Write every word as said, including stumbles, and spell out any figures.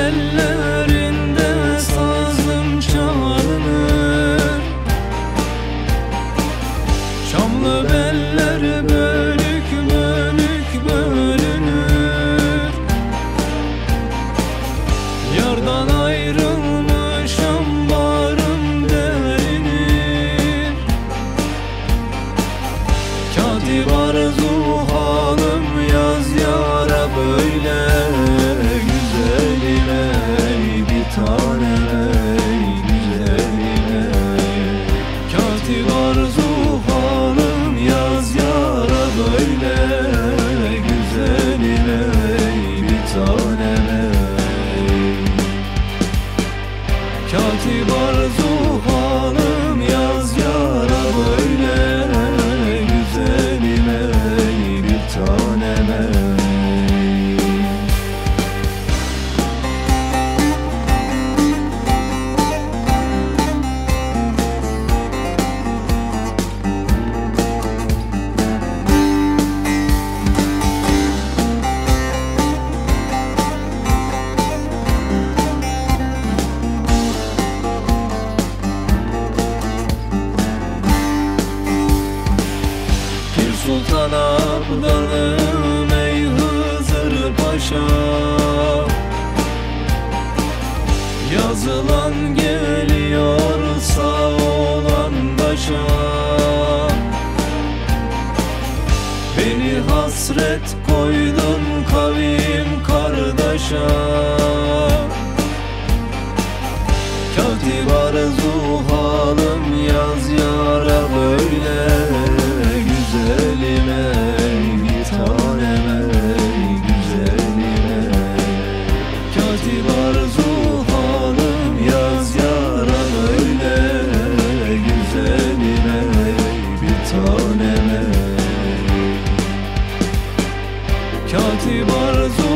bellerinde sazım çalınır. Şamlı beller bölük bölük bölünür. Yardan ayrılmışım bağrım derinir. Katip arzu halim yaz yara böyle güzeline, bir tanem ey güzeline. Katip arzu halim yaz yara böyle güzeline, bir tanem ey. Katip arzu halim yaz yara böyle güzeline, bir tanem ey. Sultan Abdalım ey Hızır Paşa, yazılan geliyor sağ olan başa. Beni hasret koydun kavim kardeşa. Katip arzu halim yaz yara böyle güzeline, bir tanem ey güzeline. Katip arzu halim yaz yara böyle güzeline, bir tanem ey. Katip arzu